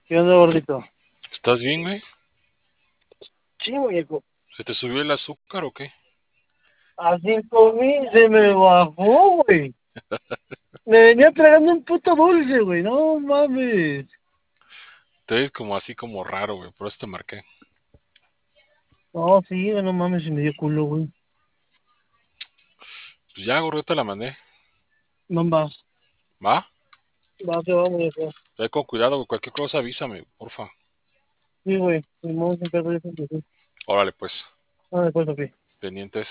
¿Qué onda, gordito? ¿Estás bien, güey? Sí, muñeco. ¿Se te subió el azúcar o qué? A 5,000 se me bajó, güey. Me venía tragando un puto dulce, güey. No mames. Te ves como así como raro, güey. Por eso te marqué. No, sí, güey, no mames, se me dio culo, güey. Pues ya, gordo, te la mandé. No vas. ¿Va? Va, que va, muñeco. Ve con cuidado, güey. Cualquier cosa avísame, porfa. Sí, güey. Mi modo sin pedo, yo siempre sí. Órale, pues. Ah, después, ok. Pendientes.